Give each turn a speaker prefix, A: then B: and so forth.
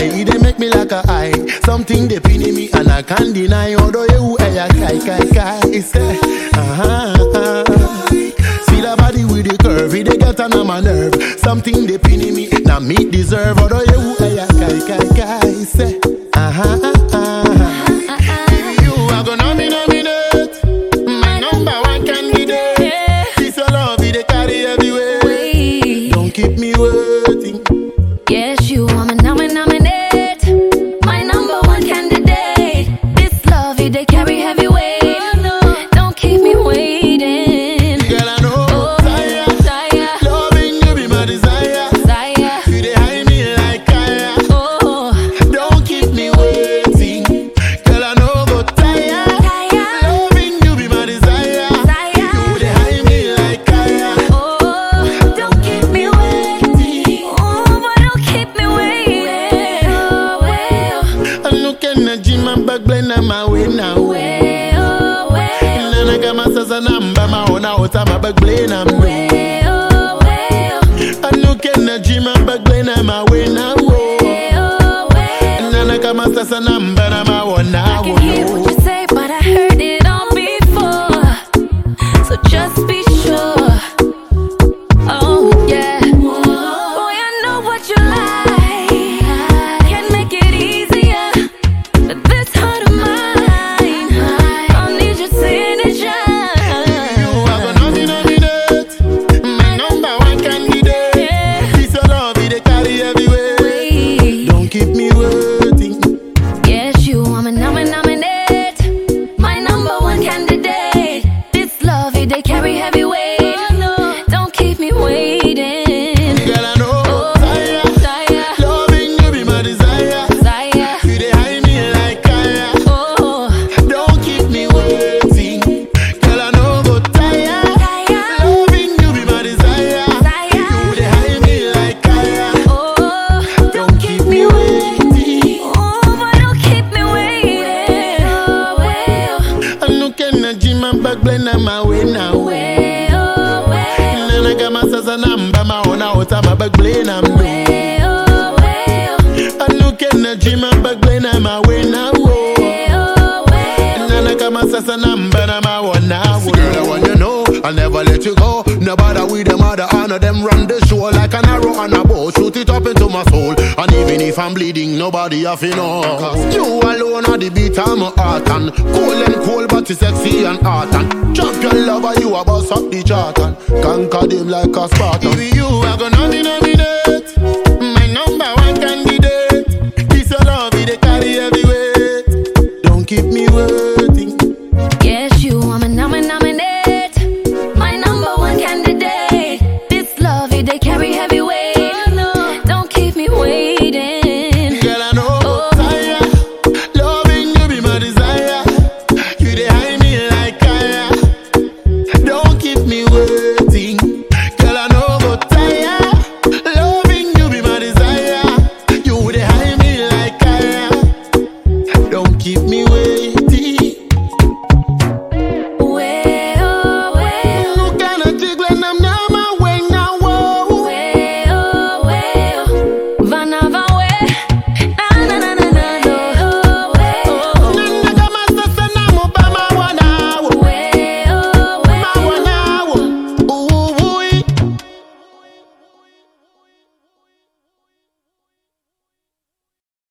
A: way they make me like a eye. Something they pin in me and I can't deny. Although you kai. Say, see the body with the curve, they get on my nerve. Something they pin in me, now me deserve. Although you kai. Say, you are gonna nominate my number one candidate. This your love, they carry everywhere. Don't keep me waiting.
B: Yes, you are my nominate, my number one candidate. This love, they carry heavy weight. Don't keep me waiting.
A: Girl, I know,
B: desire.
A: Loving you be my desire. You they hide me like fire. Don't keep me waiting. Girl, I know go tire. Loving you be my desire. You they hide me like fire.
B: Don't keep me waiting. But don't keep me waiting.
A: I'm looking at Jim and back blend on my way now. And I got my sister number, my own out, I'm a back blend on me. I'm looking at Jim and back blend on my way now. And I got my sister number, I'm a one now.
B: I can hear what you say, but I heard it all before. So just be sure. Oh yeah. Boy, I know what you like. Can make it easier, but this heart of mine, I need your signature.
A: You are gonna nominate my number one candidate. This your love, they carry everywhere. Don't keep me waiting.
B: Yes, you are my nominate, my number one candidate. This love, they carry heavy weight. Don't keep me waiting.
A: Girl, I know,
B: Desire.
A: loving you be my desire. You they hide me like fire. Don't keep me waiting. Girl, I know go tire. Loving you be my desire. You they hide me like fire. Don't keep me waiting.
B: But don't keep me waiting.
A: I'm looking at Jim and back blend on my way now. And I got my sister number, my own out, I'm a back blend on me. I'm looking at Jim and back blend on my way now. And I got my sister number, I'm a one now. Girl, I want you know, I'll never let you go. Nobody with them other honor them run the show like an arrow on a bow. Shoot it up into my soul. And even if I'm bleeding, nobody have to know. Cause you alone are the beat of my heart. And cool, but you sexy and hot. And champion lover, you a boss up the chart. And conquer them like a Spartan. If you are gonna nominate